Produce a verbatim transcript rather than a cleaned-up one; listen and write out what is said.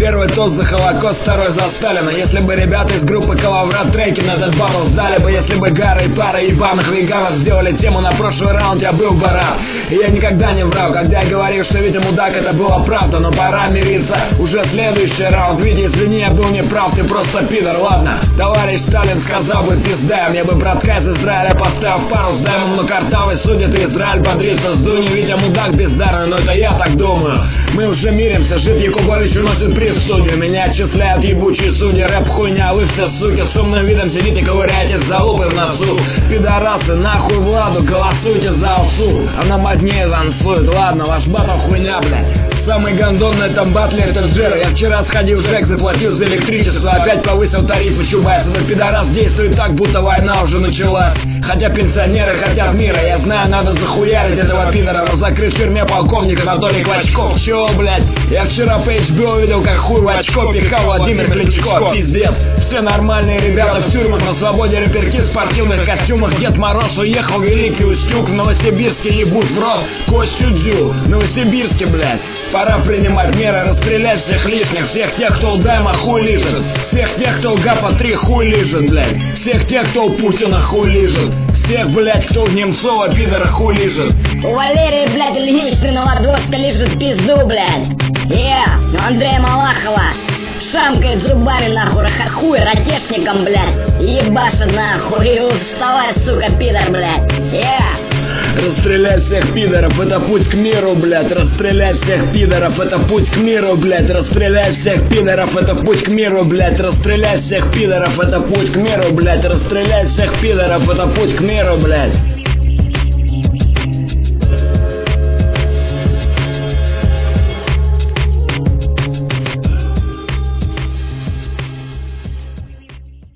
Первый тост за Холокост, второй за Сталина. Если бы ребята из группы Калаврат треки на этот батл сдали бы, если бы Гара и пара ебаных веганов сделали тему на прошлый раунд, я был бы рад. И я никогда не врал, когда я говорил, что Витя мудак, это была правда. Но пора мириться, уже следующий раунд. Витя, извини, я был неправ, ты просто пидор, ладно. Товарищ Сталин сказал бы, пизда, мне бы братка из Израиля поставил в пару с Даймом, но картавый судит, и Израиль бодрится с Дуни. Витя мудак бездарный, но это я так думаю. Мы уже миримся, жид Якубович уносит приз в судью. Меня отчисляют ебучие судьи, рэп хуйня, вы все суки с умным видом сидите, ковыряетесь за лупы в носу. Пидорасы, нахуй Владу, голосуйте за овсу. Она моднее танцует, ладно, ваш батл хуйня, блядь. Самый гандон на этом батле это Джера. Я вчера сходил в ЖЭК, заплатил за электричество, опять повысил тарифы, Чубайс. Этот пидорас действует так, будто война уже началась. Хотя пенсионеры хотят мира, я знаю, надо захуярить этого пидора, но закрыть в тюрьме полковника Анатолий Клочков. Чё, блядь? Я вчера по эйч би о видел, как хуй в очко пихал Владимир Кличко. Пиздец. Все нормальные ребята в тюрьмах, на свободе реперки в спортивных костюмах. Дед Мороз уехал в Великий Устюг, в Новосибирске ебут в рот Костю Дзю. В Новосибирске, блядь. Пора принимать меры, расстрелять всех лишних, всех тех, кто у Дайма хуй лежит, всех тех, кто у Гапа три хуй лежит, блядь, всех тех, кто у Путина хуй лежит, всех, блядь, кто у Немцова пидора хуй лежит. У Валерия, блядь, Ильиничной Новодворска лежит пизду, блядь. Я, yeah. у Андрея Малахова шамкает зубами, нахуй, хуй ракешником, блядь, ебашит, нахуй, и вставай, сука, пидор, блядь. Я. Yeah. Расстрелять всех пидоров, это путь к миру, блядь. Расстрелять всех пидоров, это путь к миру, блядь. Расстрелять всех пидоров, это путь к миру, блядь. Расстрелять всех пидоров, это путь к миру, блядь. Расстрелять всех пидоров, это путь к миру, блядь.